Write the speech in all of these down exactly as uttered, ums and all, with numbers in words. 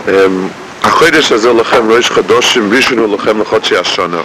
Um, Achodesh hazeh lachem Rosh Chodoshim Rishon hu lachem l'chodshei Hashana.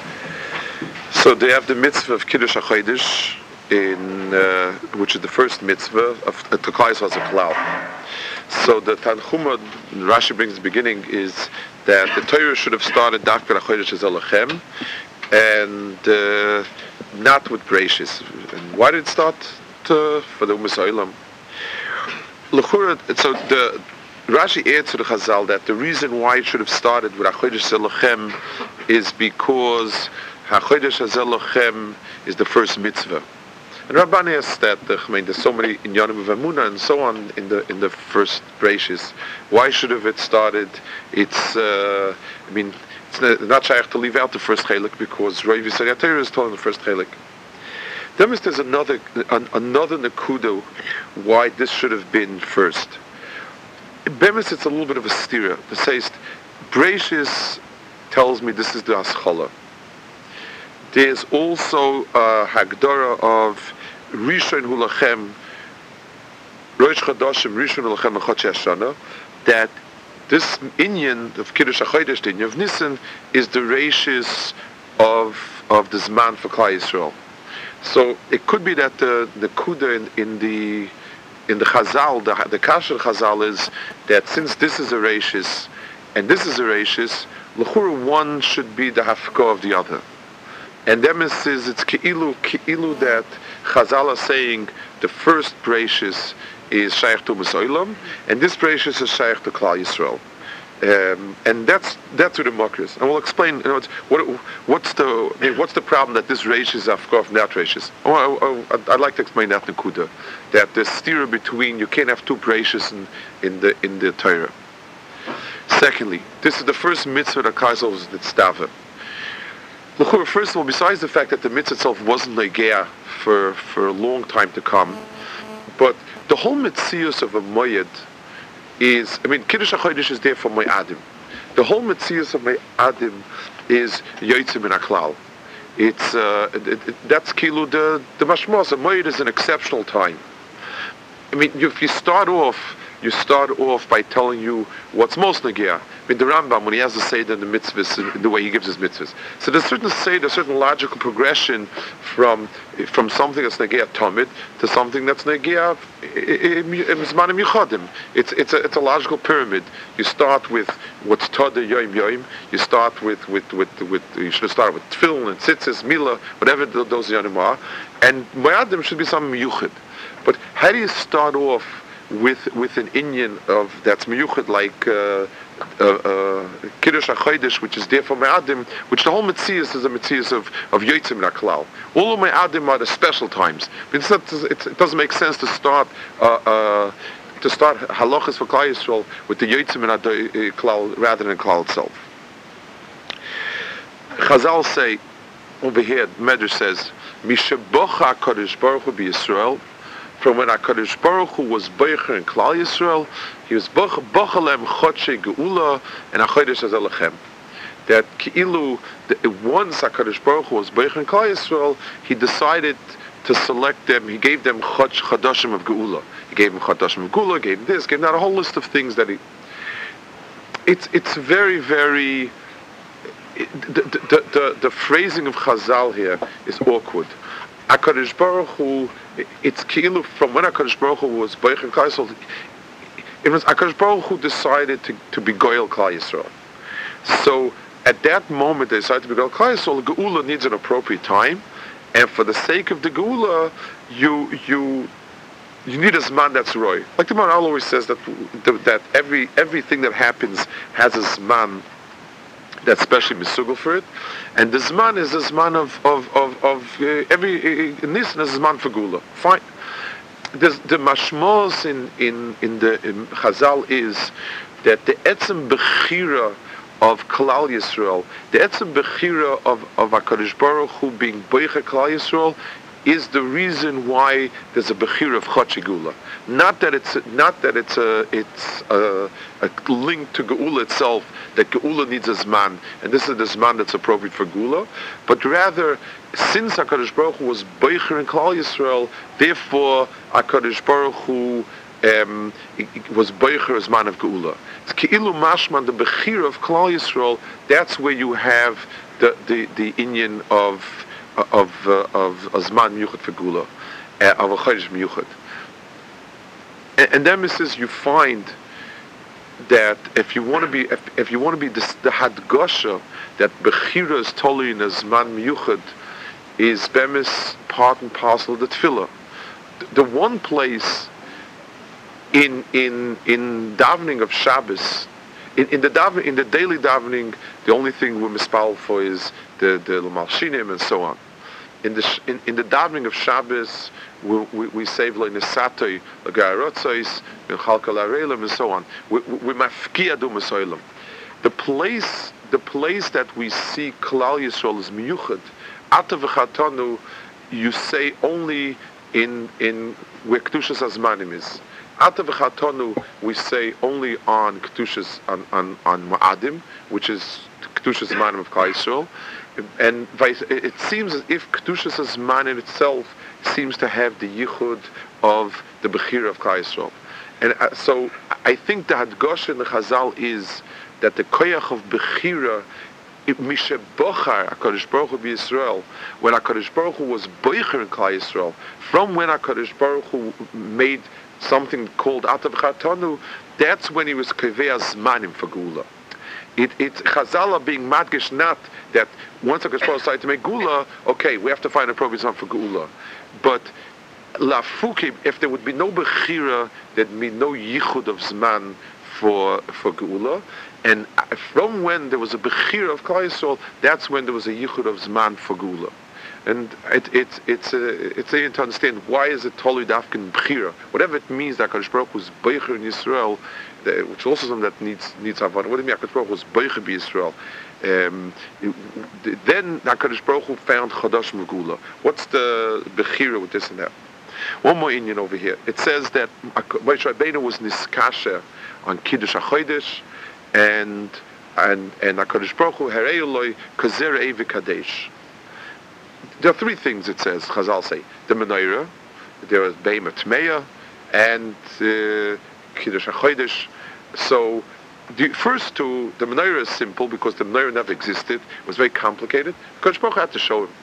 So they have the mitzvah of Kiddush HaChodesh, in uh, which is the first mitzvah of uh, Teklayis HaZaklal. So the Tanchuma, Rashi brings the beginning, is that the Torah should have started Dafka Achodesh hazeh lachem, and uh, not with Bereishis. And why did it start to, for the Umas Olam? L'chura, so the Rashi adds to the Chazal that the reason why it should have started with Achodesh hazeh lachem is because Achodesh hazeh lachem is the first mitzvah. And Rabban asks that, I mean, there's so many in Yonim of Emunah and so on in the in the first Bereishis. Why should have it started? It's, uh, I mean, it's not, not shaykh to leave out the first chelik because Rav Yisrael Torah is told in the first chelik. Then there's another an, another nekuda why this should have been first. In Bemis, it's a little bit of a stira. It says, Bereishis tells me this is the Aschala. There's also a Hagdara of Rishon hu lachem, Rosh Chodoshim Rishon hu lachem l'chodshei Hashana, that this inyan of Kiddush HaChodesh, the inyan of Nisan, is the reishis of of the Zman for Klal Yisrael. So it could be that the the kuda in, in the in the Chazal, the the Kasher Chazal is that since this is a reishis and this is a reishis, l'chura one should be the hafka of the other. And then it says it's ki'ilu, ki'ilu that Chazal are saying the first Bereishis is shaykh to Umas Olam, and this Bereishis is shaykh to Klal Yisrael. Um, and that's that's what the makar is. And we'll explain. You know, it's, what what's the I mean, what's the problem that this Reish is afkar from that Reishis? Oh, I'd like to explain that nekuda, that the stira between you can't have two Bereishis in, in the in the Torah. Secondly, this is the first mitzvah that Kaisel was the tztava. First of all, besides the fact that the mitzvah itself wasn't negea for for a long time to come, but the whole mitzias of a moyed is, I mean, Kiddush HaChodesh is there for moyadim. The whole mitzias of moyadim is yotzim min haklal. It's uh, it, it, that's kilu the the mashmos. A moyed is an exceptional time. I mean, if you start off, you start off by telling you what's most negea. I mean, the Rambam, when he has to say that the mitzvahs, in the way he gives his mitzvahs. So there's certain say, there's certain logical progression from from something that's negea tamid to something that's negea zmanim yichadim. It's it's a it's a logical pyramid. You start with what's tada yoim yoim. You start with with with with you should start with tefillin and tzitzis, milah, whatever those yonim are, and moyadim should be something miyuchid. But how do you start off with with an inyan of that's miyuchid like uh, uh, uh, Kiddush HaChodesh, which is there for me'adim, which the whole mitzias is a mitzias of of yotzim min haklal. All of me'adim are the special times. It's not, it's, it doesn't make sense to start uh, uh, to start halachas for Klal Yisrael with the yotzim min haklal rather than klal itself. Chazal say over here, Medrash says, Mishabocha Kadosh Baruch Hu b'Yisrael. From when HaKadosh Baruch Hu was Beicher in Klal Yisrael, he was Bochalem Chodshei Geula and HaChodesh hazeh lachem. That Ki'ilu, once HaKadosh Baruch Hu was Beicher in Klal Yisrael, he decided to select them, he gave them Chodsh Chadashim of Geula. He gave them Chadashim of Geula, gave them this, gave them that, a whole list of things that he... It's it's very, very... It, the, the, the, the phrasing of Chazal here is awkward. HaKadosh Baruch Hu, it's kilu from when HaKadosh Baruch Hu was Beicher in Klal Yisrael, it was HaKadosh Baruch Hu decided to, to be Goyal Klal Yisrael. So at that moment they decided to be Goyal Klal Yisrael. Geula needs an appropriate time, and for the sake of the Geula, you you you need a Zman that's roy. Like the Maharal always says that that every everything that happens has a Zman that's specially misugel for it, and the Zman is the Zman of of of, of uh, every uh, Nisan is a Zman for Gula. Fine. There's, the mashmos in in in the in Chazal is that the etzem bechira of Klal Yisrael, the etzem bechira of of HaKadosh Baruch Hu being Beicher Klal Yisrael, is the reason why there's a bechira of Chodshei Geula. Not that it's not that it's a it's a, a link to Geula itself, that Geula needs a Zman, and this is the Zman that's appropriate for Geula, but rather, since HaKadosh Baruch Hu was Beicher in Klal Yisrael, therefore HaKadosh Baruch Hu um, it, it was Boicher as man of Geula. It's Keilu Mashman, the Bechir of Klal Yisrael. That's where you have the the the Inyan of of uh, of Azman Miyuchat for Geula, uh, of a Chodesh Miyuchat. And, and then it says you find that if you want to be if, if you want to be this, the Hadgasha that Bechira is totally in Azman Miyuchat is Bemis part and parcel of the Tefillah. The, the one place in in in davening of Shabbos, in, in the daven, in the daily davening, the only thing we're mispal for is the the L'malshinim and so on. In the in, in the davening of Shabbos, we we, we say V'lo Nesatoi L'Garatzos V'Chalkal Areilim and so on. We we mafkia du Mesoilim. The place the place that we see Klal Yisrael is miyuchad. Ata v'chatanu, you say only in in where Kedushas Azmanim is. Ata v'chatanu, we say only on Kedushas on on on Ma'adim, which is Kedushas Azmanim of Klal Yisrael, and vice, it seems as if Kedushas Azmanim itself seems to have the yichud of the Bechira of Klal Yisrael, and uh, so I think the Hadgasha in the Chazal is that the koyach of Bechira. Mishe Bochar HaKadosh Baruch Hu B'Yisrael, when HaKadosh Baruch Hu was Boicher in Klal Yisrael, from when HaKadosh Baruch Hu made something called Atav Chatanu, that's when he was Kevei Azmanim for Gula. It, it Chazal are being madgish not that once HaKadosh Baruch Hu decided to make Gula, okay, we have to find a appropriate time for Gula. But Lafuki, if there would be no Bechira, there'd be no Yichud of Zman for for Geula, and from when there was a Bechira of Klal Yisrael, that's when there was a Yichud of Zman for Geula. And it, it, it's a, it's a to understand why is it Tolui Dafkin Bechira, whatever it means that HaKadosh Baruch Hu was Beicher in Yisrael, the, which is also something that needs needs Havana. What do you mean HaKadosh Baruch Hu was Beicher by Yisrael? Um, then HaKadosh Baruch Hu found Chadash Megula. What's the Bechira with this and that? One more Indian over here. It says that Moshe Rabbeinu was Niskasha on Kiddush HaChodesh, and and and HaKadosh Baruch Hu Herei Eloi Kazer Evi Kadesh. There are three things it says. Chazal say the Menorah, there is Beimah Tmeya, and uh, Kiddush HaChodesh. So the first two, the Menorah is simple because the Menorah never existed. It was very complicated. HaKadosh Baruch Hu had to show him.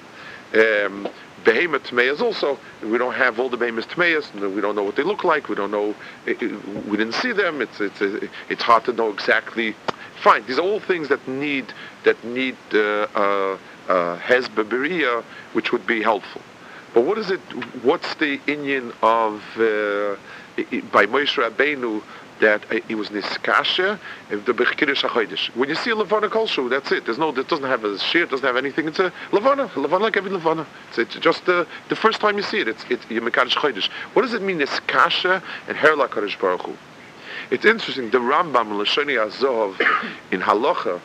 Um, Behemoth Tmeyas also, we don't have all the Behemoth Tmeyas, we don't know what they look like, we don't know, it, it, we didn't see them, it's it's it's hard to know exactly. Fine, these are all things that need, that need uh, uh, uh, Hezbollah Beria, which would be helpful. But what is it, what's the inyan of, uh, it, by Moshe Rabbeinu, that uh, it was niskasha if the Kiddush HaChodesh. When you see a Levana Kolshu, that's it. There's no, it doesn't have a shear, it doesn't have anything. It's a Levana, Levana like every Levana. It's, it's just the the first time you see it. It's it's Yemekadosh Chodesh. What does it mean niskasha and Herla Kadosh Baruch Hu? It's interesting. The Rambam Lashoni Azov in Halacha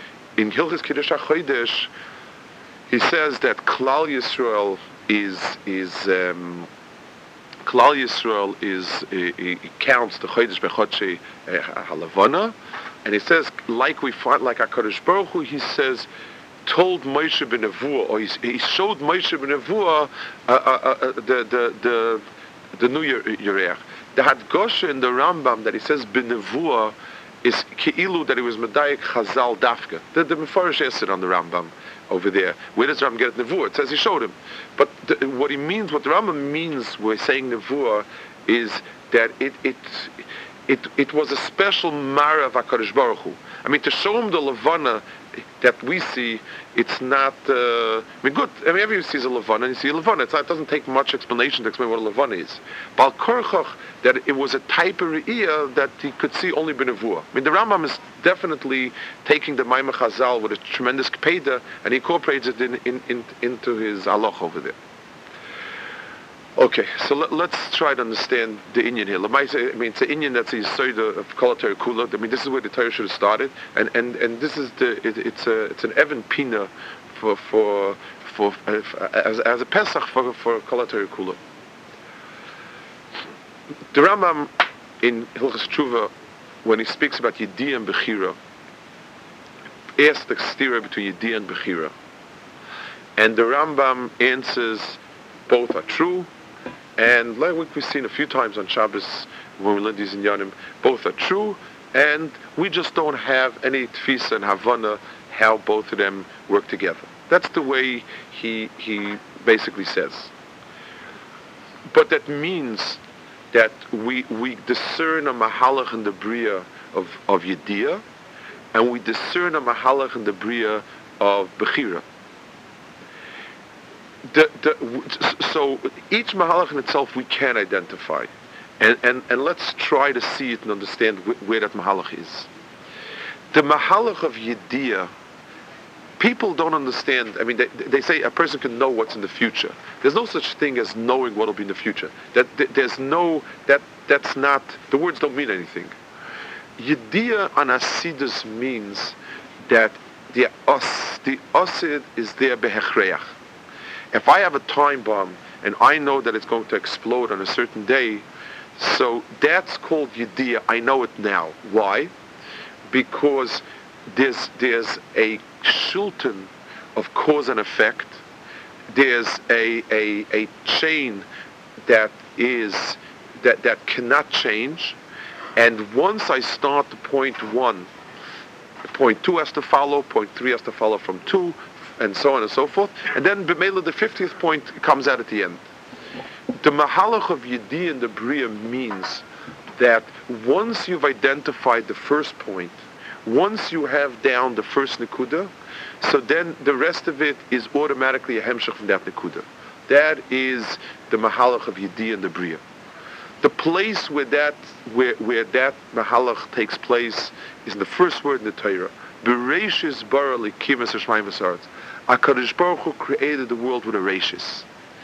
in Hilchos Kiddush HaChodesh, he says that Klal Yisrael is is. Um, Klal Yisrael is he, he counts the Chodesh Bechodshei Halavana, and he says like we find like HaKadosh Baruch Hu, he says told Moshe b'Nevuah, or he, he showed Moshe b'Nevuah uh, uh, uh, the the the the new Yerech. The Hadgasha in the Rambam that he says b'Nevuah is Keilu that he was Medayik Chazal Dafka. The the Mefarish Esed on the Rambam over there. Where does Rambam get Nevuah? It says he showed him. But the, what he means, what the Rambam means we're saying Nevuah, is that it it it it was a special Mara of HaKadosh Baruch Hu. I mean, to show him the Levana that we see, it's not, uh, I mean, good, I mean, everybody sees a Levana, and you see a Levana. It's not, it doesn't take much explanation to explain what a Levana is. Bal Korchach, that it was a type of Re'iyah that he could see only B'Nevuah. I mean, the Rambam is definitely taking the Maimah Chazal with a tremendous Kpeda, and he incorporates it in, in, in, into his Halach over there. Okay, so let, let's try to understand the Inyan here. I mean, it's an Inyan that's a Yisoida of Kol Kula. I mean, this is where the Torah should have started, and and, and this is the it, it's a it's an Evan Pina for for for uh, as as a Pesach for for Kol Kula. The Rambam in Hilchos Tshuva, when he speaks about Yediyah and Bechira, asks the stira between Yediyah and Bechira, and the Rambam answers both are true. And like we've seen a few times on Shabbos, when we learn these inyanim, both are true, and we just don't have any tfisa and havana how both of them work together. That's the way he he basically says. But that means that we we discern a mahalach in the bria of of yediyah, and we discern a mahalach in the bria of bechira. The, the, so each mahalach in itself we can identify, and, and, and let's try to see it and understand wh- where that mahalach is. The mahalach of yediyah, people don't understand. I mean, they, they say a person can know what's in the future. There's no such thing as knowing what will be in the future. That there's no that that's not. The words don't mean anything. Yediyah on asidus means that the os the osid is there behechreach. If I have a time bomb and I know that it's going to explode on a certain day, so that's called yediyah. I know it now. Why? Because there's there's a shulton of cause and effect. There's a a, a chain that is that that cannot change. And once I start to point one, point two has to follow, point three has to follow from two, and so on and so forth. And then b'meila the fiftieth point comes out at the end. The mahalach of yediyah in the bria means that once you've identified the first point, once you have down the first nekuda, so then the rest of it is automatically a hemshech from that nekuda. That is the mahalach of yediyah in the bria. The place where that where where that mahalach takes place is in the first word in the Torah. Bereishis bara likim v'shamayim v'saaretz. HaKadosh Baruch Hu created the world with a reishis.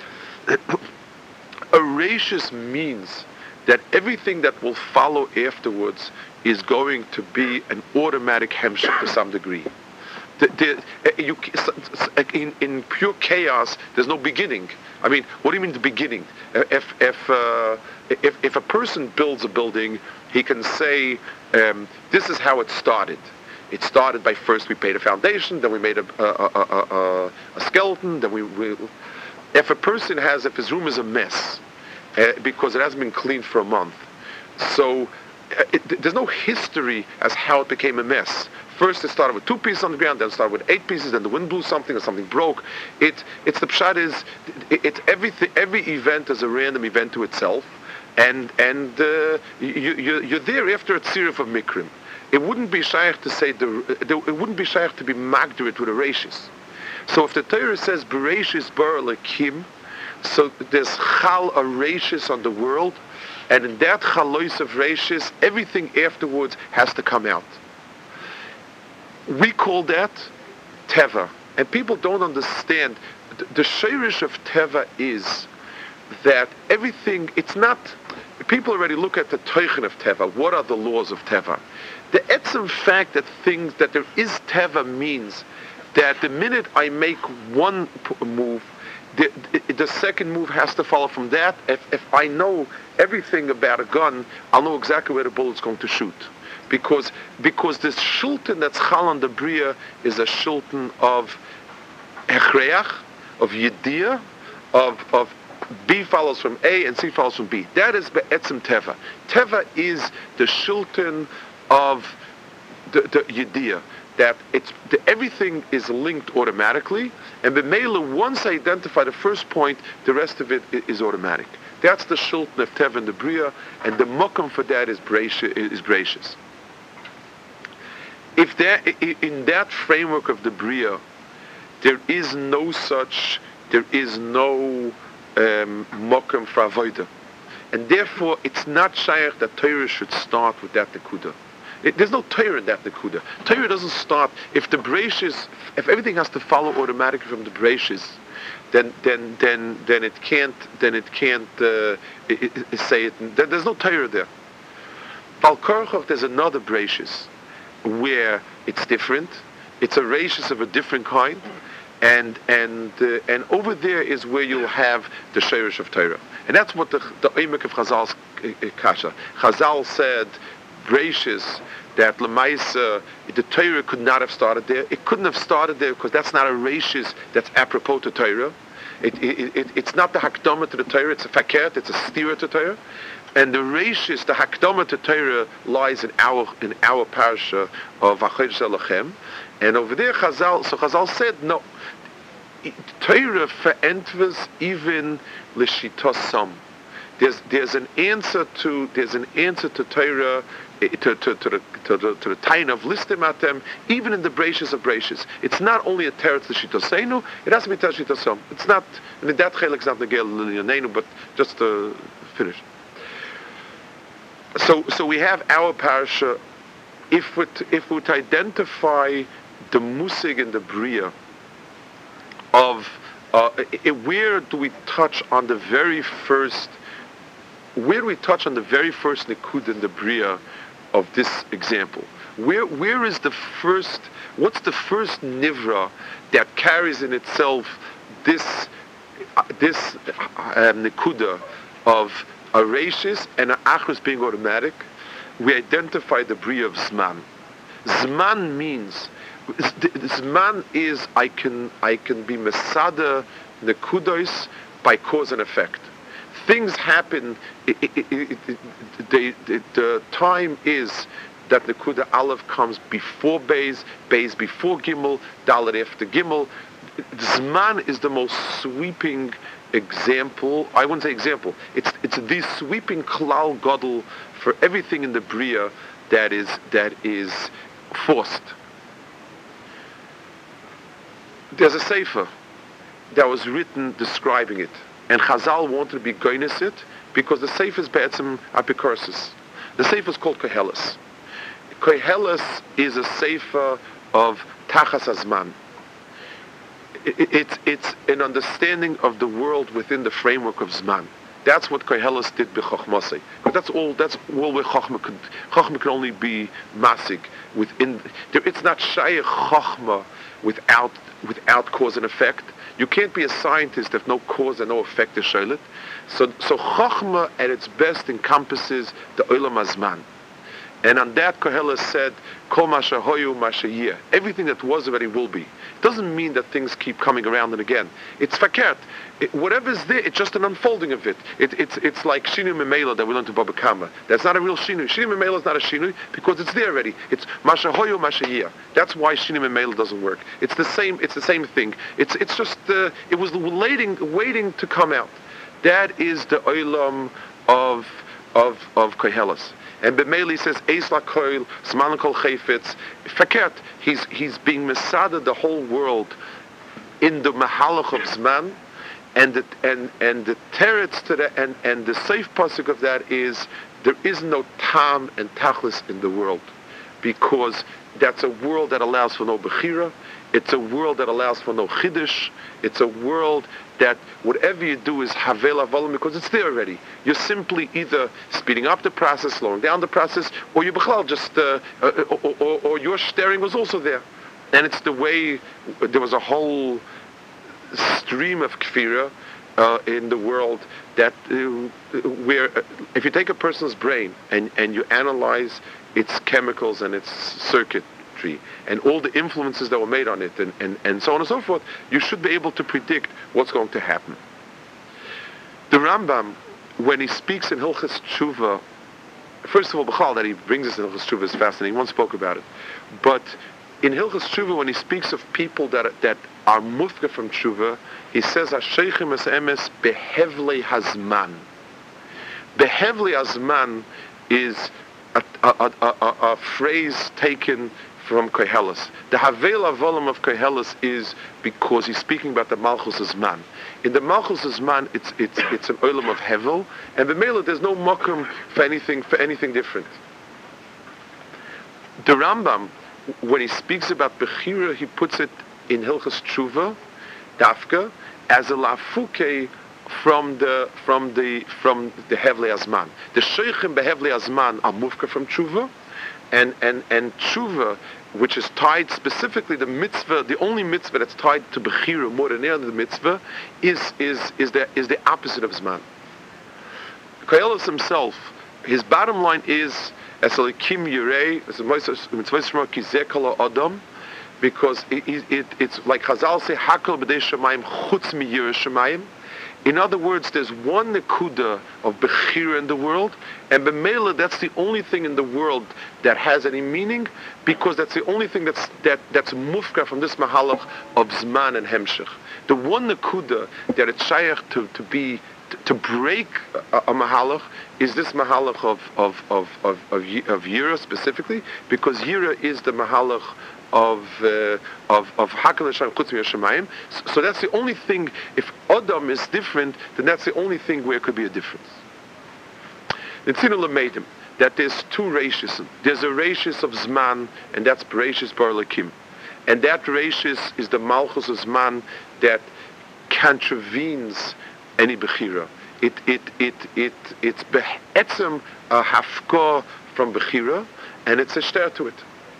A reishis means that everything that will follow afterwards is going to be an automatic hemshech to some degree. The, the, you, in, in pure chaos, there's no beginning. I mean, what do you mean the beginning? If if uh, if, if a person builds a building, he can say, um, "This is how it started. It started by first we made a foundation, then we made a a, a, a, a skeleton, then we, we." If a person has, if his room is a mess uh, because it hasn't been cleaned for a month, so uh, it, there's no history as how it became a mess. First, it started with two pieces on the ground, then it started with eight pieces, then the wind blew something, or something broke. It, it's the pshat is, it, it's everything. Every event is a random event to itself, and and uh, you, you you're there after a tziruf of mikrim. It wouldn't be shaykh to say the, it wouldn't be shaykh to be magdarit with a reishis. So if the Torah says bereishis bara lekim, so there's chal a reishis on the world, and in that chalois of reishis, everything afterwards has to come out. We call that teva, and people don't understand. The sheirish of teva is that everything. It's not. People already look at the teichen of teva. What are the laws of teva? The etzem fact that things that there is teva means that the minute I make one p- move, the, the, the second move has to follow from that. If if I know everything about a gun, I'll know exactly where the bullet's going to shoot. Because because this shulton that's chal on the bria is a shulton of hechreach, of yediyah, of of B follows from A and C follows from B. That is be'etzem teva. Teva is the shulton of the, the yediyah. That it's the, everything is linked automatically, and b'meila once I identify the first point, the rest of it is automatic. That's the shulton of teva in the bria, and the mokum for that is gracious. Is gracious. If there, in that framework of the bria, there is no such, there is no um, mokum for avodah, and therefore it's not shaykh that Torah should start with that nekuda. It, there's no Torah in that nekuda. Torah doesn't start if the breishis, if everything has to follow automatically from the breishis, then then then then it can't then it can't uh, it, it, say it. There, there's no Torah there. Val Korchov, there's another breishis where it's different. It's a rachis of a different kind, and and uh, and over there is where you'll have the sheirish of Torah, and that's what the the emek of Chazal's uh, kasha. Chazal said, rachis that lemaisa the Torah could not have started there. It couldn't have started there because that's not a rachis that's apropos to Torah. It, it, it it's not the hakdama to the Torah. It's a fakert. It's a stira to Torah. And the Reishis, the Hakdama to Torah, lies in our in our parasha of Achodesh Elochem, and over there Chazal. So Chazal said, no, Torah verentwas even l'shitosam. There's there's an answer to there's an answer to Torah. To, to, to, the, to, the, to the time of listim at them, even in the bracious of bracious. It's not only a teretz l'shitosenu, it has to be teretz l'shitosam. It's not, I mean, that chelik is not negel l'yanenu, but just to finish. So, so we have our parasha. If we if we identify the musig and the bria of uh, it, where do we touch on the very first? Where do we touch on the very first nikud in the bria of this example? Where where is the first? What's the first nivra that carries in itself this uh, this um, nikuda of a rashis and an achrus being automatic? We identify the bria of zman. Zman means zman is I can I can be mesada nikudos by cause and effect. Things happen. It, it, it, it, they, it, the time is that Nekuda Aleph comes before Beis, Beis before Gimel, Dalet after Gimel. Zman is the most sweeping example. I wouldn't say example. It's it's the sweeping klal gadol for everything in the bria that is that is forced. There's a sefer that was written describing it. And Chazal wanted to be goynes it because the sefer is be'etzem apikorsis. The sefer is called Koheles. Koheles is a sefer of Tachas Azman. It, it, it's it's an understanding of the world within the framework of Zman. That's what Koheles did b'chochmasei. But that's all. That's all where Chochma could. Chochma can only be masig within. There, it's not shayach Chochma without without cause and effect. You can't be a scientist if no cause and no effect is sholet. So, so Chochma at its best encompasses the Olam Hazman. And on that, Koheles said, Kol masha hoyu masha yeh. Everything that was already will be. It doesn't mean that things keep coming around and again. It's fakert. It, whatever's there, it's just an unfolding of it. it it's it's like Shinu Memela that we learned to Baba Kama. That's not a real Shinu. Shinu Memela is not a Shinu because it's there already. It's masha hoyu masha yeh. That's why Shinu Memela doesn't work. It's the same. It's the same thing. It's it's just uh, it was waiting waiting to come out. That is the olam of of of Koheles. And B'meili says, Eis lakoil, Zman kol chayfetz. Fakert, he's he's being mesada the whole world in the mahalach of Zman, and the and and the teretz to the and and the safe pasuk of that is there is no tam and tachlis in the world, because that's a world that allows for no bechira. It's a world that allows for no chiddush. It's a world that whatever you do is havel avalim because it's there already. You're simply either speeding up the process, slowing down the process, or you b'chlal just, uh, uh, or, or, or your staring was also there. And it's the way there was a whole stream of kfira uh, in the world that uh, where uh, if you take a person's brain and, and you analyze its chemicals and its circuit, and all the influences that were made on it, and, and, and so on and so forth, you should be able to predict what's going to happen. The Rambam, when he speaks in Hilchas Tshuva, first of all, B'chal, that he brings us in Hilchas Tshuva is fascinating. One spoke about it. But in Hilchas Tshuva, when he speaks of people that, that are mufka from Tshuva, he says, Hasheichim es emes behevlei hazman. Behevlei hazman is a, a, a, a, a phrase taken from Koheles. The Havela Volam of Koheles is because he's speaking about the Malchus Zman. In the Malchus Zman, it's it's it's an Olam of Hevel, and B'meila there's no mokum for anything for anything different. The Rambam, when he speaks about Bechira, he puts it in Hilchas Tshuva, Dafka, as a lafuke from the from the from the Hevlei Azman. The Sheichim beHevlei Azman are mufka from Tshuva, and and and Tshuva, which is tied specifically the mitzvah, the only mitzvah that's tied to Bechira more than any other mitzvah, is is is the is the opposite of Zman. Koheles himself, his bottom line is as Elikim Yirei, as a mitzvah Kizekala Adam, because it, it, it's like Chazal say, Hakol b'dei Shemayim chutz mi Yirei Shemayim. In other words, there's one nekuda of Bechira in the world, and B'meila, that's the only thing in the world that has any meaning, because that's the only thing that's that that's mufka from this mahalach of Zman and Hemshech. The one nekuda that it's shaykh to, to be, to, to break a, a mahalach is this mahalach of, of, of, of, of, of Yira specifically, because Yira is the mahalach of uh, of of Hakal Hashem Chutz Shemayim. So that's the only thing. If Adam is different, then that's the only thing where it could be a difference. Nitzinu Lameidim, that there's two rashis. There's a rashis of Zman, and that's Bereshis Bar Lakim, and that rashis is the Malchus of Zman that contravenes any Bechira. It it it it it's be'etzem a hafka from Bechira, and it's a shter to it.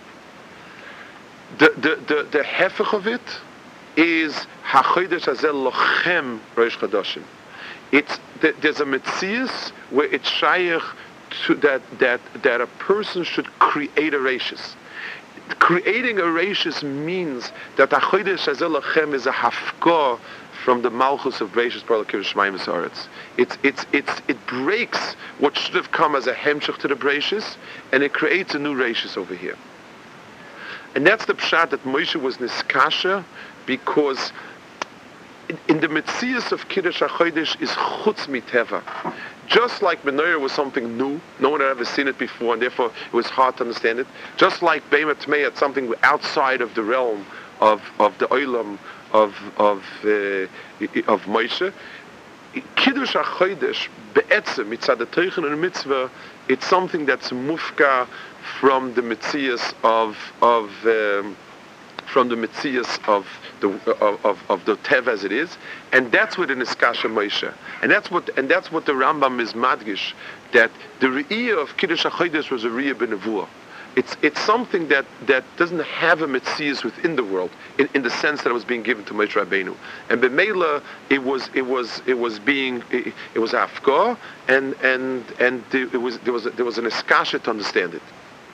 The the the the hefech of it is hachodesh hazel lochem rosh chadashim. It's there's a metzius where it's shaykh to that that that a person should create a rashis. Creating a rashis means that hachodesh hazel lochem is a hafka from the malchus of Beishas Paralakir Shemaim Saretz. It's it's it's it breaks what should have come as a hemshech to the Beishas, and it creates a new rashis over here. And that's the pshat that Moshe was niskasha, because in, in the metzius of Kiddush HaChodesh is chutz miteva. Just like menorah was something new, no one had ever seen it before, and therefore it was hard to understand it. Just like Beima Tmei, it's something outside of the realm of of the olam of of uh, of Moshe. Kiddush HaChodesh be'etzem mitzad ha'teichen and mitzvah. It's something that's mufka from the metzius of of um, from the metzius of the of, of, of the tev as it is, and that's what in Iskasha Moshe, and that's what and that's what the Rambam is madgish, that the re'iyah of Kiddush HaChodesh was a re'iyah b'nevuah. It's it's something that, that doesn't have a metzius within the world in, in the sense that it was being given to Moshe Rabbeinu, and b'meila it was it was it was being it, it was afkar, and and and it was there was a, there was an iskasha to understand it.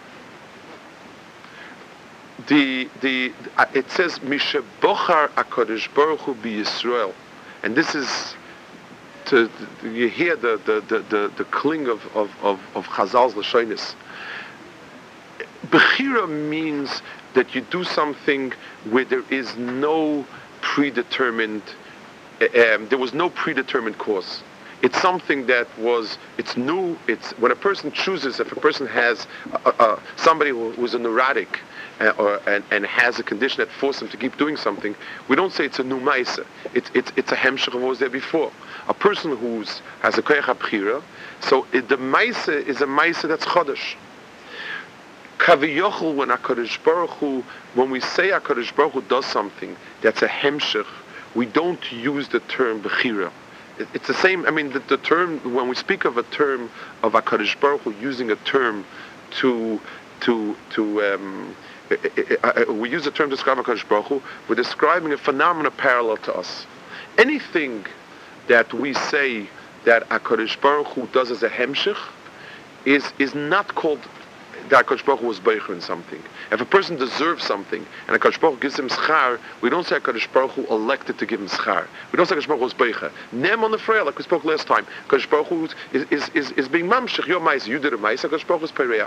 The the uh, it says Misha Bochar HaKadosh Baruch Hu b'Yisrael, and this is to you hear the the the the, the cling of of of, of Chazal's Lashonis. Bechira means that you do something where there is no predetermined, um, there was no predetermined course. It's something that was, it's new. It's when a person chooses, if a person has a, a, somebody who, who's a neurotic uh, or and, and has a condition that forces him to keep doing something, we don't say it's a new ma'isa. It's it's it's a hemshech of what was there before. A person who's has a koyach bechira, so it, the ma'isa is a ma'isa that's chodesh. Kaviyochel, when HaKadosh Baruch Hu, when we say HaKadosh Baruch Hu does something that's a hemshech, we don't use the term bechira. It, it's the same. I mean, the, the term, when we speak of a term of HaKadosh Baruch Hu using a term to to to um, uh, uh, we use a term to describe HaKadosh Baruch Hu, we're describing a phenomenon parallel to us. Anything that we say that HaKadosh Baruch Hu does as a hemshech is is not called that HaKadosh Baruch Hu was beicher in something. If a person deserves something and HaKadosh Baruch Hu gives him schar, we don't say HaKadosh Baruch Hu elected to give him schar. We don't say HaKadosh Baruch Hu was beicher. Nem on the frail, like we spoke last time. HaKadosh Baruch Hu is, is, is, is being mamshech, your mais, you did a mais, HaKadosh Baruch Hu is pereya.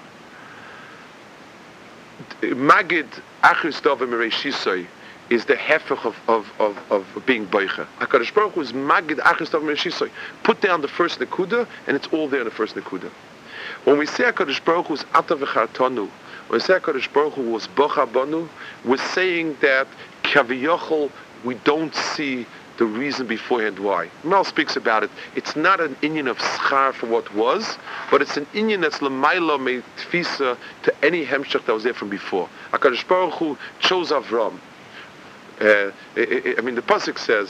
Magid achris dovim reishisoi is the hefech of, of, of, of being beicher. HaKadosh Baruch Hu is magid achris dovim reishisoi. Put down the first nekuda and it's all there in the first nekuda. When we say HaKadosh Baruch Hu is Ata v'chartanu, when we say HaKadosh Baruch Hu was Bocha Banu, we're saying that Kaviyochel, we don't see the reason beforehand why. Mal speaks about it. It's not an inyan of schar for what was, but it's an inyan that's l'mayla me tfisa to any hemshech that was there from before. HaKadosh Baruch Hu chose Avram. Uh, I, I mean, the pasuk says,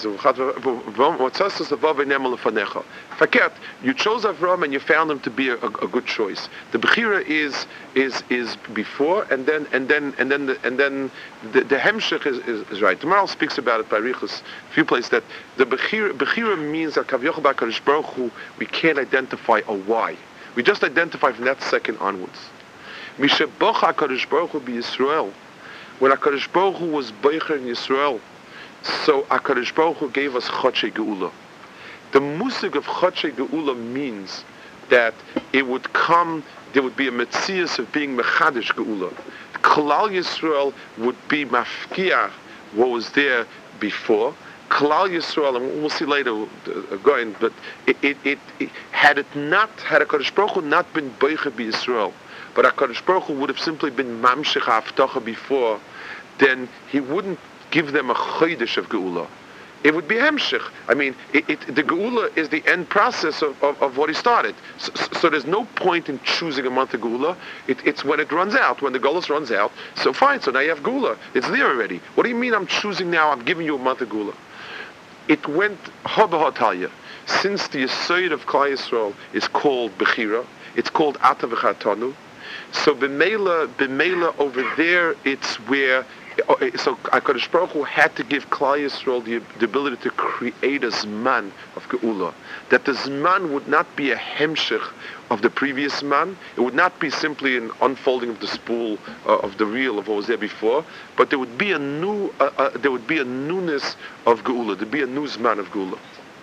"Faket, you chose Avram and you found him to be a, a, a good choice." The bechira is is is before, and then and then and then the, and then the, the hemshech is, is, is right. Tomorrow speaks about it by Riches, a few places, that the bechira bechira means that Kavyochel B'Hakadosh Baruch Hu, we can't identify a why. We just identify from that second onwards. Misha Bocha HaKadosh Baruch Hu b'Yisrael. When HaKadosh Baruch Hu was Beicher in Yisrael, so HaKadosh Baruch Hu gave us Chodshei Geula. The musig of Chodshe Geula means that it would come, there would be a metzias of being Mechadish Geula. Klal Yisrael would be mafkiah what was there before. Klal Yisrael, and we'll see later uh, going, but it, it, it, it had it not, had HaKadosh Baruch Hu not been Boiche B'Yisrael, but HaKadosh Baruch Hu would have simply been Mamshech HaAvtacha before, then he wouldn't give them a Chodesh of Geula. It would be Hemshech. I mean, it, it, the Geula is the end process of, of, of what he started. So, so there's no point in choosing a month of Geula. It, it's when it runs out, when the Golus runs out. So fine, so now you have Geula. It's there already. What do you mean I'm choosing now? I'm giving you a month of Geula. It went Haba Hatalya. Since the Yesod of Klal Yisrael is called Bechira, it's called Ata V'Chatanu. So B'meila, B'meila over there, it's where. So HaKadosh Baruch Hu had to give Klal Yisrael the, the ability to create a Zman of Geula. That the Zman would not be a hemshech of the previous Zman. It would not be simply an unfolding of the spool uh, of the reel of what was there before, but there would be a new, uh, uh, there would be a newness of Geula. There'd be a new Zman of Geula.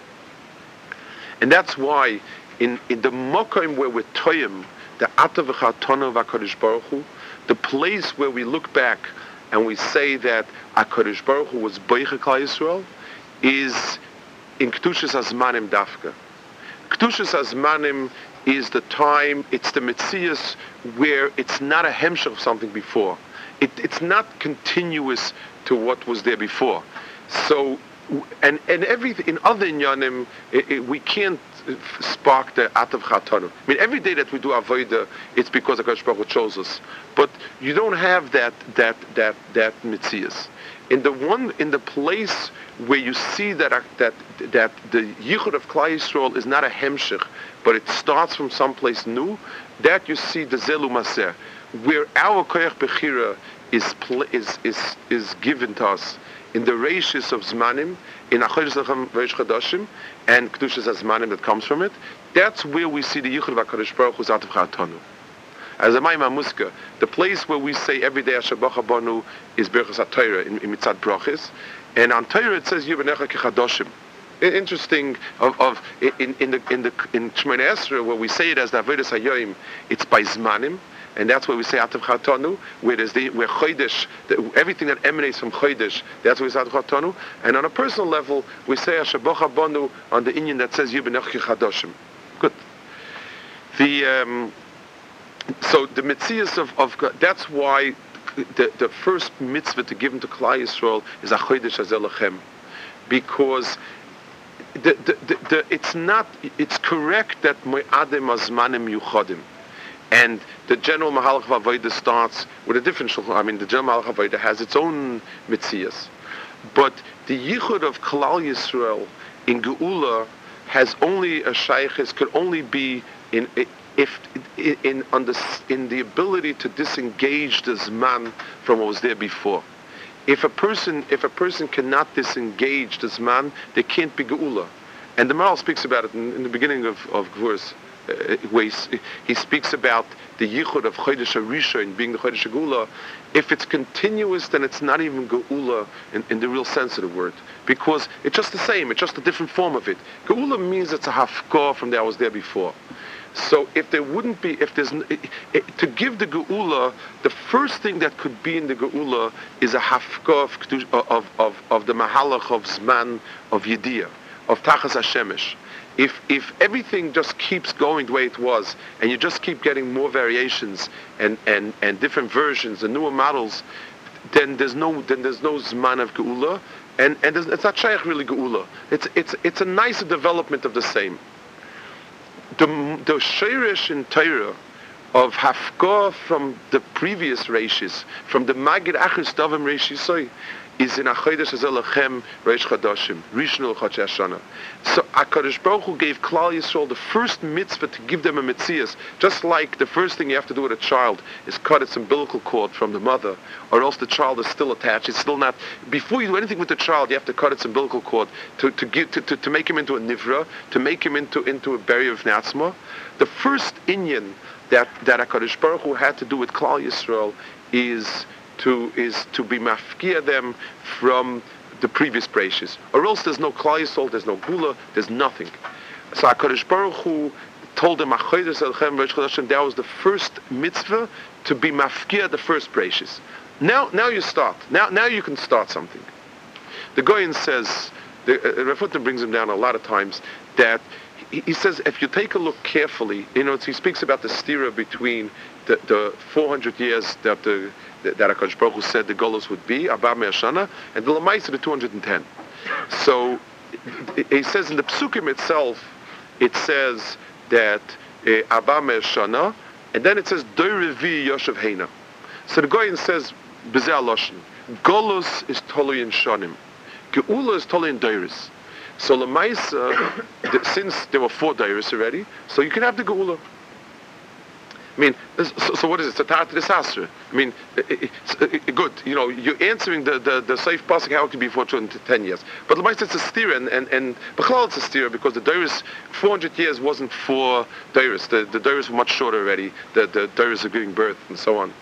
And that's why in, in the Mokim where we're Toyim, the Ata V'Chatonu of HaKadosh Baruch Hu, the place where we look back and we say that HaKadosh Baruch Hu was Boiche Klal Yisrael, is in Kedushas HaZmanim Dafka. Kedushas HaZmanim is the time, it's the Metzias where it's not a hemshech of something before. It, it's not continuous to what was there before. So, and and everything, in other inyanim, it, it, we can't spark the Atav Chatanu. I mean, every day that we do Avodah, it's because HaKadosh Baruch Hu chose us. But you don't have that that that that mitzias. In the one in the place where you see that that that the Yichud of Klal Yisrael is not a hemshech, but it starts from someplace new, that you see the Zelu Maser, where our Koyach Bechira is is is is given to us in the Reishis of Zmanim, in Achodesh Lechem Reish Chadashim, and Kedushas HaZmanim that comes from it. That's where we see the Yichud of HaKadosh Baruch Hu's Atav Chatanu. As a Maimah Muska, the place where we say every day Asher Bacha Banu is Berachas HaTorah in, in Mitzat Brachis, and on Torah it says Yivanecha Kechadoshim. Interesting of, of in in the in the in Shemona Esrei where we say it as the Avodas Hayoim, it's by Zmanim. And that's where we say Atav Chatanu, where there's the where Chodesh, the, everything that emanates from Chodesh, that's where we say Atav Chatanu. And on a personal level, we say Asher Bacha Banu on the Inyan that says Yibenech Chadoshim. Good. The um, so the mitzias of, of that's why the the first mitzvah to give him to Klal Yisrael is a Chodesh Hazel Lechem, because the, the, the, the it's not it's correct that Mo'adim Azmanim Yuchadim. And the general Mahalach Avodah starts with a different shulchan. I mean, the general Mahalach Avodah has its own mitzias. But the Yichud of Klal Yisrael in Geula has only a shaykhis, could only be in if in, in on the in the ability to disengage the Zman from what was there before. If a person if a person cannot disengage the Zman, there can't be Geula. And the Maral speaks about it in, in the beginning of of Gvuras. Uh, ways he speaks about the yichud of Chodesh HaRishon being the Chodesh HaGeula. If it's continuous, then it's not even Geula in, in the real sense of the word, because it's just the same. It's just a different form of it. Geula means it's a hafkah from that was there before. So if there wouldn't be, if there's it, it, to give the Geula, the first thing that could be in the Geula is a hafkah of of of, of the mahalach of Zman of Yediyah of Tachas HaShemesh. If if everything just keeps going the way it was, and you just keep getting more variations and, and, and different versions and newer models, then there's no then there's no Zman of Geula, and and it's not Shaykh really Geula. It's it's it's a nicer development of the same. The the Sheirish in Torah of Hafkah from the previous Reishis, from the Magid Achis Davim Reishisoi, is in Achodesh Hazel Lechem Reish Chadashim, Rishon L'Chadshei Hashana. So HaKadosh Baruch Hu gave Klal Yisrael the first mitzvah to give them a mitzias, just like the first thing you have to do with a child is cut its umbilical cord from the mother, or else the child is still attached. It's still not. Before you do anything with the child, you have to cut its umbilical cord to to give to, to, to make him into a nivra, to make him into into a barrier of natzma. The first inyan that that HaKadosh Baruch Hu had to do with Klal Yisrael is to is to be mafkia them from the previous Breishis. Or else there's no Klal Yisrael, there's no Gula, there's nothing. So HaKadosh Baruch Hu told them, that was the first mitzvah to be mafkia, the first Breishis. Now, now you start. Now, now you can start something. The Goyen says, the uh, Rav Hutner brings him down a lot of times, that he, he says if you take a look carefully, you know, he speaks about the stira between the, the four hundred years that the that HaKadosh Baruch Hu said the Golos would be, Abba Me'ah Shana, and the Lamaisa, the two hundred ten. So, he says in the Psukim itself, it says that Abba Me'ah Shana, and then it says Doirevi Yoshev Heina. So the Goyen says, B'zeh Aloshin, Golos is Tolui in Shonim, Geula is Tolui in Doiris. So Lamaisa, the, since there were four Doiris already, so you can have the Geula. I mean, so, so what is it? Satat Risasra. I mean, it, it, it, good. You know, you're answering the the, the safe pasuk how it can be for two hundred ten years. But the it's a steer, and and and Bechlal it's a steer because the Doris four hundred years wasn't for Doris. The the Doris were much shorter already. The the Doris are giving birth and so on.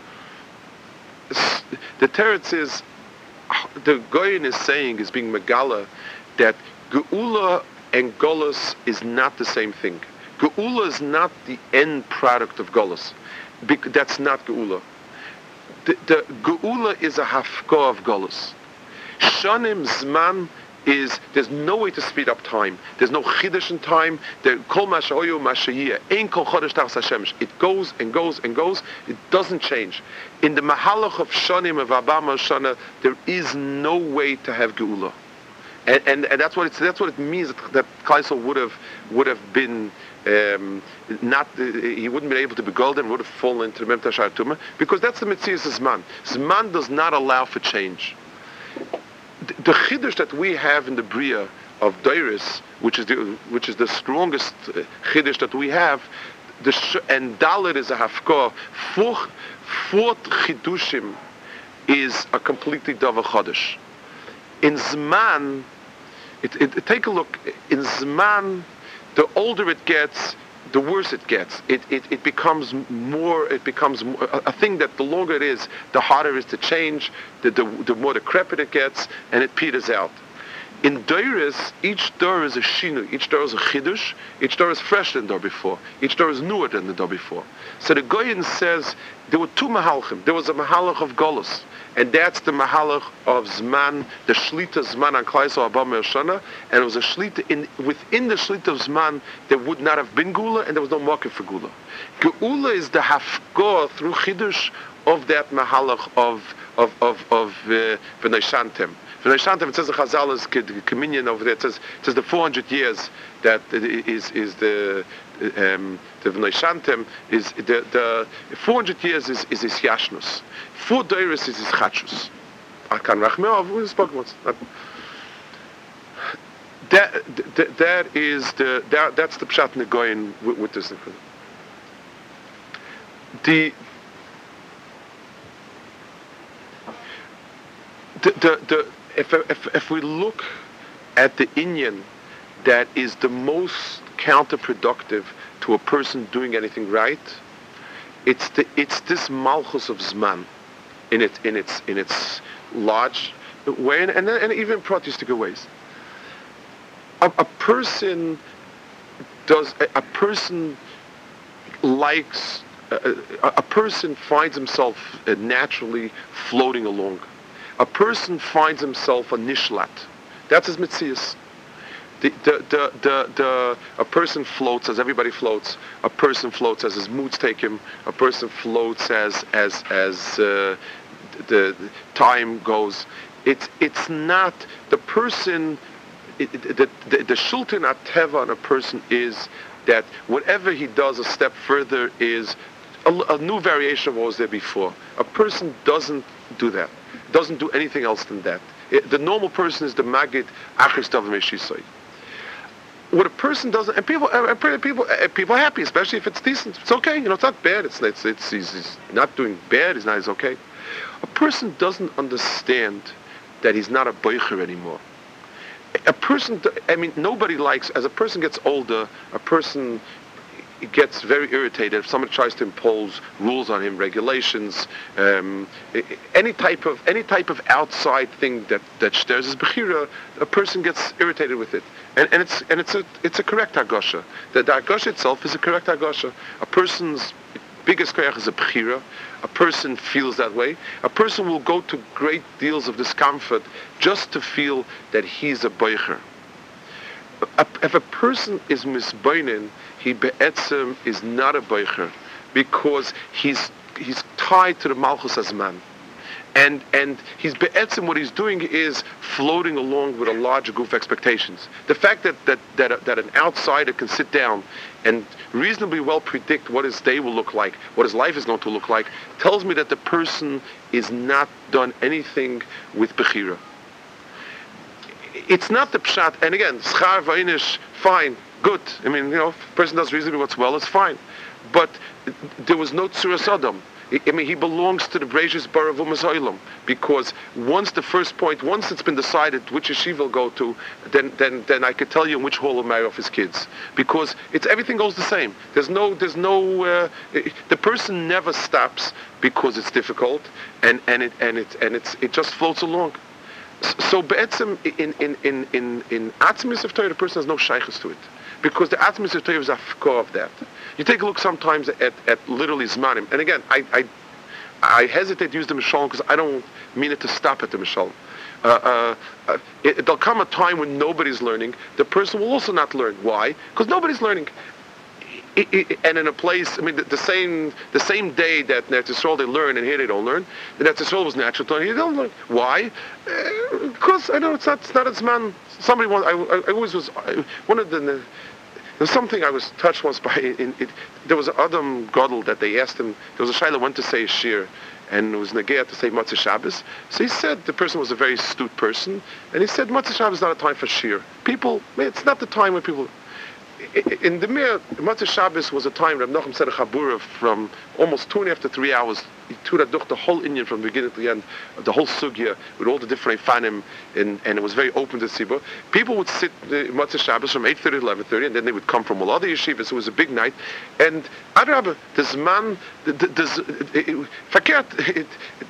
The teretz is the Goyen is saying is being Megala that Geula and Golus is not the same thing. Geula is not the end product of Golus. That's not Geula. The, the Geula is a hafka of Golus. Shanim Zman is, there's no way to speed up time. There's no chidush in time. Kol mashahoyu mashayiyah. Ein kol chodesh tachas Hashem. It goes and goes and goes. It doesn't change. In the mahalach of Shanim, of Abba Me'ah Shana, there is no way to have Geula. And, and, and that's what it's, that's what it means that, that Klal Yisrael would have would have been um, not uh, he wouldn't be able to be golden, would have fallen into the Mem Tashar Tumah, because that's the Metzias Zman. Zman does not allow for change. The, the chiddush that we have in the Bria of Doris, which is the which is the strongest uh, chiddush that we have, the sh- and Dalet is a hafkah. Fourth fourth chidushim is a completely davar chodesh. In Zman, it, it, it, take a look. In Zman, the older it gets, the worse it gets. It, it, it becomes more. It becomes more, a, a thing that the longer it is, the harder it is to change. The, the, the more decrepit it gets, and it peters out. In Doris, each door is a shinu. Each door is a chidush. Each door is fresher than the door before. Each door is newer than the door before. So the Goyen says there were two mahalchim. There was a mahalach of Golus. And that's the mahalach of Zman, the Shlita Zman on Klal Yisrael Abba Me'ah Shana, and it was a Shlita, in, within the Shlita of Zman, there would not have been Gula, and there was no market for Gula. Geula is the hafgah through Chidush of that mahalach of of of of V'nei Shantem. V'nei Shantem, it says the Chazal is communion over there. It says it says the four hundred years that is is the um, the V'nei Shantem is the the four hundred years is is his Yashnus. Four Doris is his Chachus. Akan Rachmeov, we spoke once. That that that is the that that's the Pshat Negoyin with, with this. The The, the, the, if, if, if we look at the Inyan that is the most counterproductive to a person doing anything right, it's the it's this Malchus of Zman in it in its in its large way, and and, and even pratistic ways. A, a person does a, a person likes a, a, a person finds himself uh, naturally floating along. A person finds himself a nishlat. That's his mitzias. The, the, the, the, the, a person floats as everybody floats. A person floats as his moods take him. A person floats as as as uh, the, the time goes. It's it's not the person. It, it, the the, the shultin ateva on a person is that whatever he does a step further is a, a new variation of what was there before. A person doesn't do that. Doesn't do anything else than that. It, the normal person is the magid achris davar meshisoi. What a person doesn't, and people, and people, and people are happy, especially if it's decent. It's okay, you know. It's not bad. It's it's, it's he's, he's not doing bad. He's not. He's okay. A person doesn't understand that he's not a boicher anymore. A person, I mean, nobody likes. As a person gets older, a person gets very irritated if somebody tries to impose rules on him, regulations, um, any type of any type of outside thing that that stirs his bechira. A person gets irritated with it, and and it's and it's a it's a correct hagosha. The, the hagosha itself is a correct hagosha. A person's biggest koyach is a bechira. A person feels that way. A person will go to great deals of discomfort just to feel that he's a boicher. If a person is misboinen, he be'etzem is not a boicher, because he's he's tied to the malchus as man, and and he's be'etzem. What he's doing is floating along with a larger group of expectations. The fact that that that that an outsider can sit down and reasonably well predict what his day will look like, what his life is going to look like, tells me that the person is not done anything with bechira. It's not the pshat, and again, schar v'inish, fine, good. I mean, you know, if a person does reasonably what's well, it's fine. But there was no tzuras adam. I mean, he belongs to the Breishis Bara Vumas Olam, because once the first point, once it's been decided which yeshiva will go to, then then then I could tell you in which hall will marry off his kids, because it's everything goes the same. There's no there's no uh, the person never stops because it's difficult, and and it and it and it's it just floats along. So be'etzem in in in in in Atzmis of Torah, the person has no shaykhs to it, because the Atzmis of Torah is a afkor of that. You take a look sometimes at, at literally zmanim, and again, I I, I hesitate to use the mishalom because I don't mean it to stop at the mishalom. Uh, uh, uh, it, there'll come a time when nobody's learning. The person will also not learn. Why? Because nobody's learning. It, it, and in a place, I mean, the, the same the same day that in Eretz Yisrael they learn and here they don't learn, in Eretz Yisrael was natural to learn, here they don't learn. Why? Uh, because I know it's not it's not as man. Somebody once, I, I, I always was I, one of the. the There's something I was touched once by. In, it, there was an Adam Godel that they asked him. There was a shayla went to say a shir, and it was negea to say Matzah Shabbos. So he said the person was a very astute person, and he said Matzah Shabbos is not a time for shir. People, it's not the time when people. In the Mir, Matzah Shabbos was a time Reb Nachum said a chabura from almost two and a half to three hours. He took the whole Indian from the beginning to the end, the whole sugya with all the different fanim, and, and it was very open to Sibur. People would sit uh, Matzah Shabbos from eight thirty to eleven thirty, and then they would come from all other yeshivas. It was a big night, and Adrabah, this man, this verkehrt.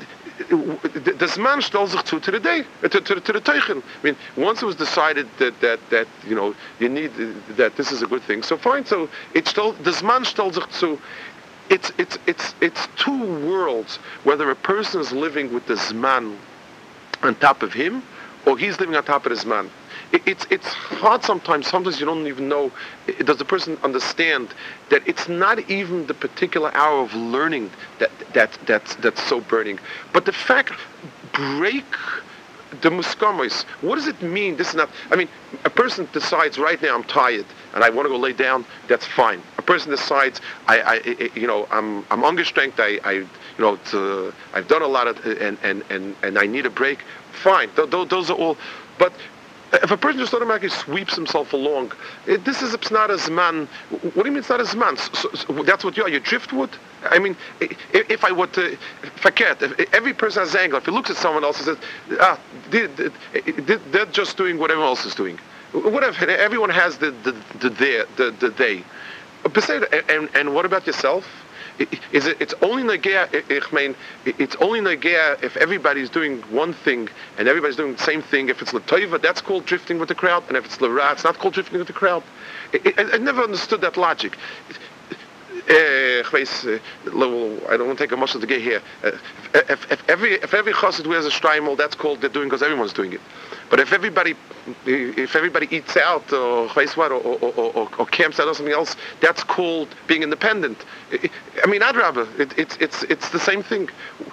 Das man stellt sich zu to the day, to, to, to the teichen. I mean, once it was decided that, that, that you know, you need, that this is a good thing, so fine, so it still, das man stellt sich zu, it's, it's, it's, it's two worlds, whether a person is living with the Zman on top of him, or he's living on top of the Zman. It, it's, it's hard sometimes, sometimes you don't even know, it, does the person understand that it's not even the particular hour of learning that, that, that's, that's so burning, but the fact, break the muskamis. What does it mean? This is not, I mean, a person decides right now I'm tired and I want to go lay down, that's fine. A person decides, I, I, I you know, I'm, I'm angestrengt, I, I, you know, to, I've done a lot of, and, and, and, and I need a break, fine. Th- th- those are all, but if a person just automatically sweeps himself along, it, this is it's not a zman. What do you mean it's not a zman? So, so that's what you are, you driftwood? I mean, if, if I were to, forget, if every person has anger, if he looks at someone else and says, ah, they, they, they're just doing what everyone else is doing. Whatever, everyone has the, the, the, the, the, the they. And, and what about yourself? Is it? It's only negea. I mean, it's only negea if everybody's doing one thing and everybody's doing the same thing. If it's l'toiva, that's called drifting with the crowd, and if it's l'ra, it's not called drifting with the crowd. I, I, I never understood that logic. Uh, I don't want to take a muscle to get here. Uh, if, if every if every chassid wears a shtreimel, that's called they're doing because everyone's doing it. But if everybody if everybody eats out or what, or, or, or, or camps out or something else, that's called being independent. I mean, Adrabah, it, it's it's it's the same thing.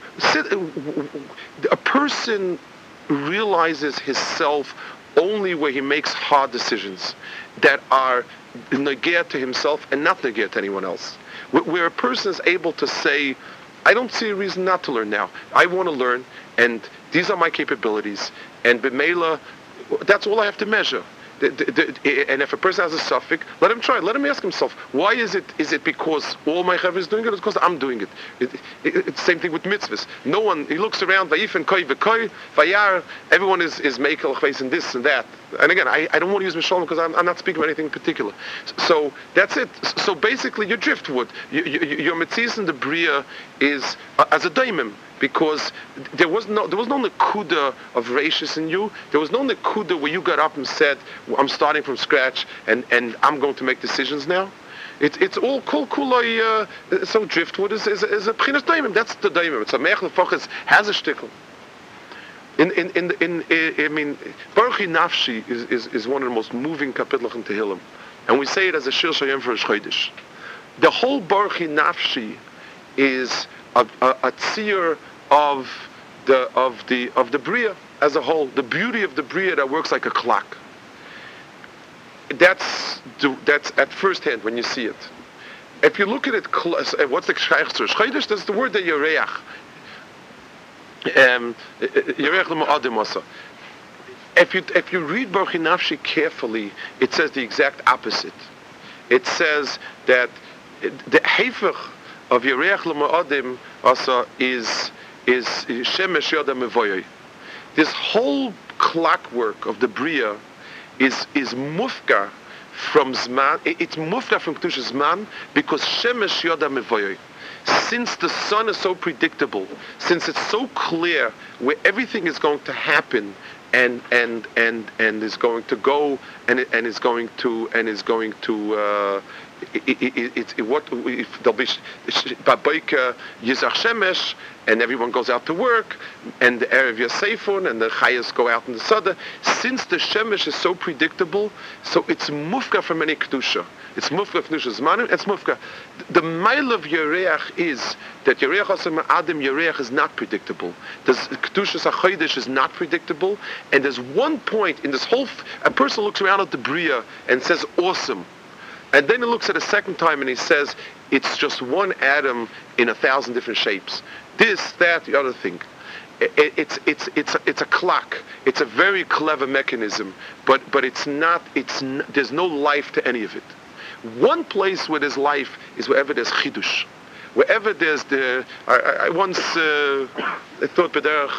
A person realizes his self only where he makes hard decisions that are negate to himself and not negate to anyone else. Where a person is able to say, I don't see a reason not to learn now. I want to learn, and these are my capabilities. And b'meila, that's all I have to measure. the, the, the, and if a person has a suffix, let him try. Let him ask himself, why is it? Is it because all my chaver is doing it, or because I'm doing it? It, it? It's the same thing with mitzvahs. No one. He looks around. Vayif koi v'koi vayar. Everyone is is makel facing this and that. And again, I, I don't want to use Mishalom because I'm, I'm not speaking about anything in particular. So that's it. So basically, your driftwood, you, you, your mitzvahs in the bria is uh, as a daimim. Because there was no there was no nekuda of rachis in you. There was no nekuda where you got up and said, well, I'm starting from scratch and, and I'm going to make decisions now. It, it's all kol kuloi. Uh, so driftwood is is, is a pchinas daimim. That's the daimim. It's a mechel fochas has a shtickle. In in in in, in I mean, Baruch Nafshi is, is is one of the most moving kapitals in Tehillim, and we say it as a shir shayim for a chodesh. The whole Baruch Nafshi is a, a, a tzir of the of the of the bria as a whole, the beauty of the bria that works like a clock. That's that's at first hand when you see it. If you look at it, what's the chodesh? That's the word that yereach. Um, if you if you read Baruch Nafshi carefully, it says the exact opposite. It says that the hefech of Yereach L'Ma'adim also is is Shemesh Yoda Mevoyoi. This whole clockwork of the Bria is is mufka from Zman. It's mufka from Kedusha Zman because Shemesh Yoda Mevoyoi. Since the sun is so predictable, since it's so clear where everything is going to happen and and and and is going to go and and is going to and is going to. Uh, It, it, it, it, it, what if there'll be Baboika Yizach Shemesh and everyone goes out to work and the Erev Yosefun and the Chayas go out in the Sada. Since the Shemesh is so predictable, so it's mufka from any Kedusha. It's mufka from Kedusha Zmanim, it's mufka. The mile of Yereach is that Yereach Asam Adam Yereach is not predictable. The Kedusha Sachodesh is not predictable, and there's one point in this whole, f- a person looks around at the Bria and says, awesome. And then he looks at it a second time and he says, it's just one atom in a thousand different shapes. This, that, the other thing. It, it, it's it's it's a, it's a clock. It's a very clever mechanism, but but it's not. It's n- there's no life to any of it. One place where there's life is wherever there's chidush, wherever there's the. I, I, I once uh, I thought b'derech.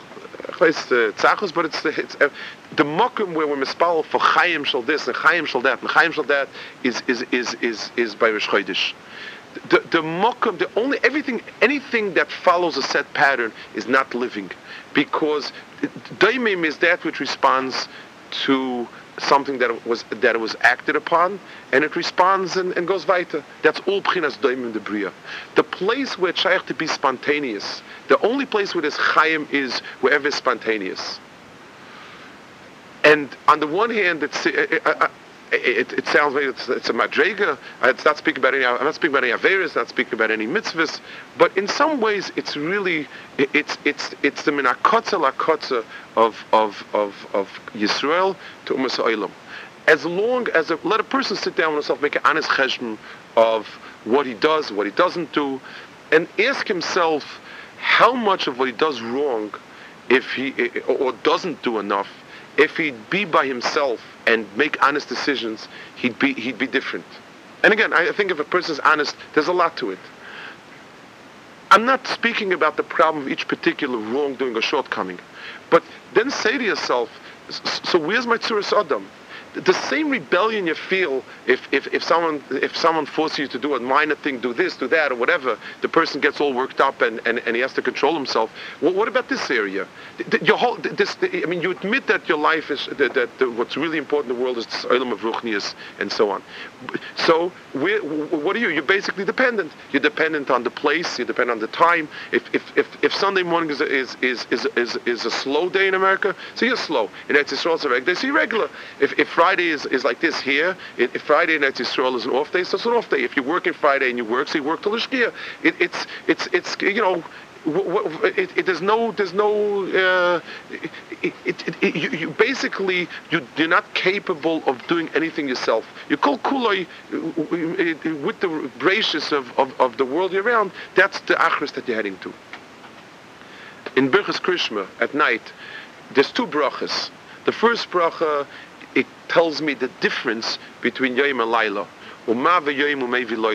Tzachos, but it's the it's uh, the mokum where we're mispal for Chaim shall this and Chaim shall that and Chaim shall that is is is is is by Rosh Chodesh. The the mokum, the only everything anything that follows a set pattern is not living, because daimim is that which responds to something that was that was acted upon, and it responds and, and goes weiter. That's all b'chinas daimim the bria. The place where it's shaykh to be spontaneous, the only place where there's chayim is wherever it's spontaneous. And on the one hand, it's it, it, it, it sounds like it's, it's a madrega. It's not speaking about any. I'm not speaking about any averis. Not speaking about any mitzvahs. But in some ways, it's really it, it's it's it's the minakotza lakotza of of of of Yisrael to Umas Ha'olam. As long as a, let a person sit down with himself, make an honest cheshbon of what he does, what he doesn't do, and ask himself how much of what he does wrong, if he or doesn't do enough, if he'd be by himself and make honest decisions, he'd be he'd be different. And again, I think if a person's honest, there's a lot to it. I'm not speaking about the problem of each particular wrongdoing or shortcoming, but then say to yourself, so where's my tzuras adam? The same rebellion you feel if, if, if someone if someone forces you to do a minor thing, do this, do that, or whatever, the person gets all worked up and, and, and he has to control himself. Well, what about this area? Your whole this I mean, you admit that your life is that, that, that what's really important in the world is the olam of ruchnius and so on. So we're, what are you? You're basically dependent. You're dependent on the place. You depend on the time. If if if, if Sunday morning is a, is, is is is is a slow day in America, so you're slow. In Eretz Yisrael, it's a regular day, so you're regular. If if Friday is, is like this here. If Friday in Eretz Yisrael is an off day, so it's an off day. If you're working Friday and you work, so you work till the Shkia. It, it's it's it's you know. It, it, there's no, there's no. Uh, it, it, it, you, you basically you, you're not capable of doing anything yourself. You call kuloi with the gracious of, of, of the world you're around. That's the achris that you're heading to. In Birchas Krishma at night, there's two brachas. The first bracha, it tells me the difference between Yom and Laila.